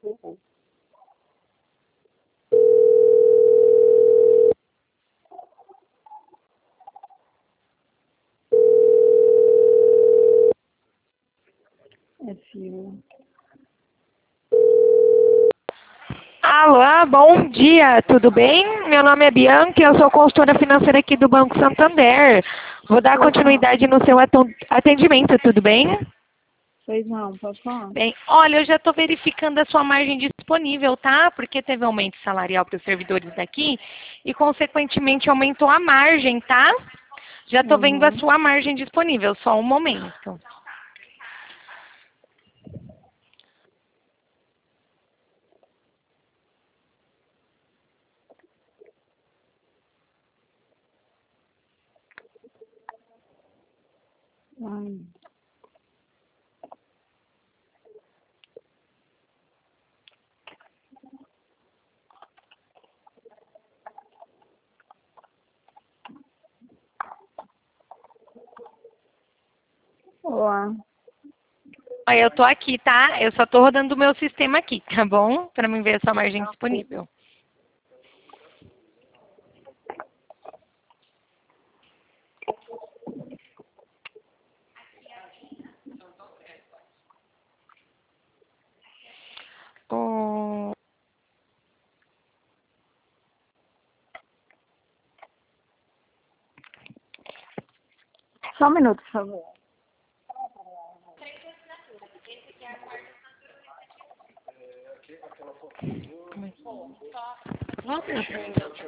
Uhum. É filho. Alô, bom dia, tudo bem? Meu nome é Bianca e eu sou consultora financeira aqui do Banco Santander. Vou dar continuidade no seu atendimento, tudo bem? Pois não, pode falar. Bem, olha, eu já estou verificando a sua margem disponível, tá? Porque teve aumento salarial para os servidores daqui e, consequentemente, aumentou a margem, tá? Já estou vendo a Uhum. sua margem disponível, só um momento. Ai. Olá. Olha, eu estou aqui, tá? Eu só estou rodando o meu sistema aqui, tá bom? Para mim ver a sua margem disponível. Oh, Só um minuto, por favor. volta aí pra mim, então,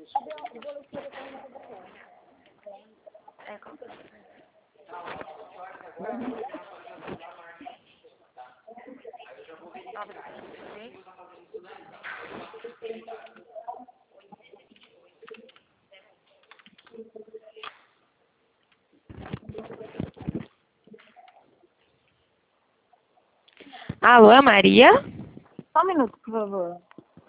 Alô, Maria? Só um minuto, por favor.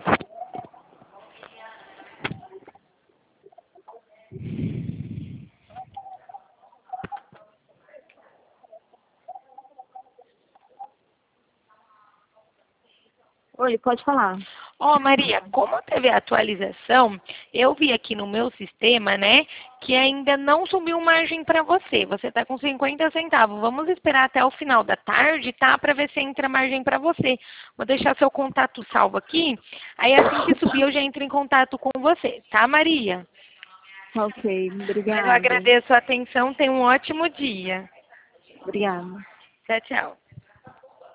Oi, pode falar. Ó, Maria, como teve a atualização, eu vi aqui no meu sistema, né, que ainda não subiu margem para você. Você está com 50 centavos. Vamos esperar até o final da tarde, tá? Para ver se entra margem para você. Vou deixar seu contato salvo aqui. Aí assim que subir, eu já entro em contato com você, tá, Maria? Ok, Mas eu obrigada. agradeço a atenção. Tenha um ótimo dia. Obrigada. Tchau, tchau.